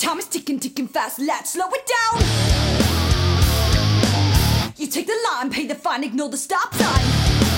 Time is ticking, ticking fast, let's slow it down. You take the line, pay the fine, ignore the stop sign.